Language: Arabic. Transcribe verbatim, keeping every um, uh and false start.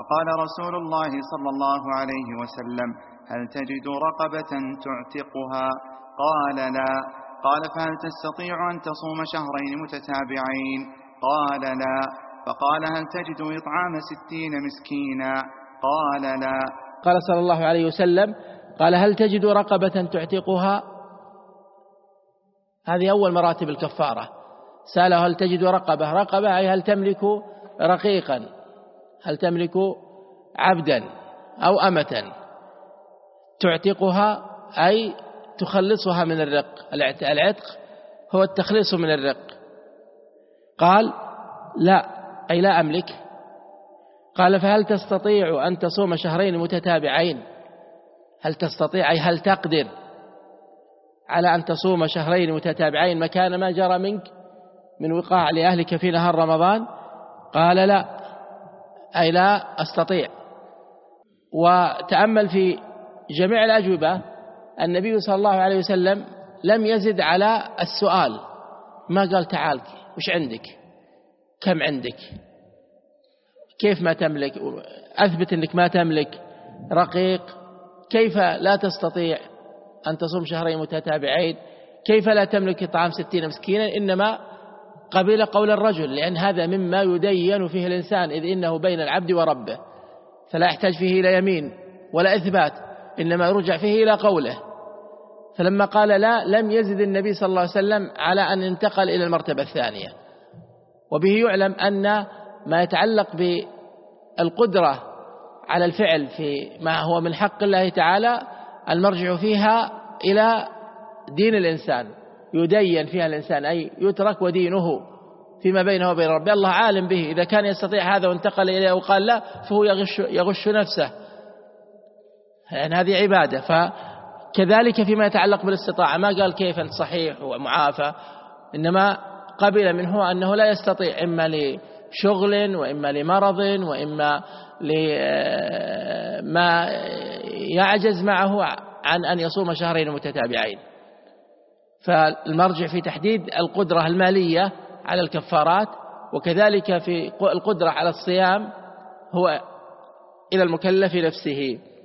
فقال رسول الله صلى الله عليه وسلم: هل تجد رقبة تعتقها؟ قال: لا. قال: فهل تستطيع أن تصوم شهرين متتابعين؟ قال: لا. فقال: هل تجد إطعام ستين مسكينا؟ قال: لا. قال صلى الله عليه وسلم: قال: هل تجد رقبة تعتقها؟ هذه أول مراتب الكفارة. سأله: هل تجد رقبة؟ رقبة أي هل تملك رقيقا، هل تملك عبدا أو أمة. تعتقها أي تخلصها من الرق. العتق هو التخليص من الرق. قال: لا، أي لا أملك. قال: فهل تستطيع أن تصوم شهرين متتابعين؟ هل تستطيع أي هل تقدر على أن تصوم شهرين متتابعين مكان ما جرى منك من وقاع لأهلك في نهار رمضان؟ قال: لا، أي لا أستطيع. وتأمل في جميع الأجوبة النبي صلى الله عليه وسلم لم يزد على السؤال، ما قال تعال وش عندك، كم عندك، كيف ما تملك، أثبت أنك ما تملك رقيق، كيف لا تستطيع أن تصوم شهرين متتابعين، كيف لا تملك إطعام ستين مسكينا. إنما قبل قول الرجل، لأن هذا مما يدين فيه الإنسان، إذ إنه بين العبد وربه، فلا يحتاج فيه إلى يمين ولا إثبات، إنما يرجع فيه إلى قوله. فلما قال لا، لم يزد النبي صلى الله عليه وسلم على أن انتقل إلى المرتبة الثانية. وبه يعلم أن ما يتعلق بالقدرة على الفعل في ما هو من حق الله تعالى المرجع فيها إلى دين الإنسان، يدين فيها الإنسان أي يترك ودينه فيما بينه وبين ربه. الله عالم به، إذا كان يستطيع هذا وانتقل إليه وقال لا فهو يغش, يغش نفسه، يعني هذه عبادة. فكذلك فيما يتعلق بالاستطاعة ما قال كيف أنت صحيح ومعافى، إنما قبل منه أنه لا يستطيع، إما لشغل وإما لمرض وإما لما يعجز معه عن أن يصوم شهرين متتابعين. فالمرجع في تحديد القدرة المالية على الكفارات، وكذلك في القدرة على الصيام، هو إلى المكلف نفسه.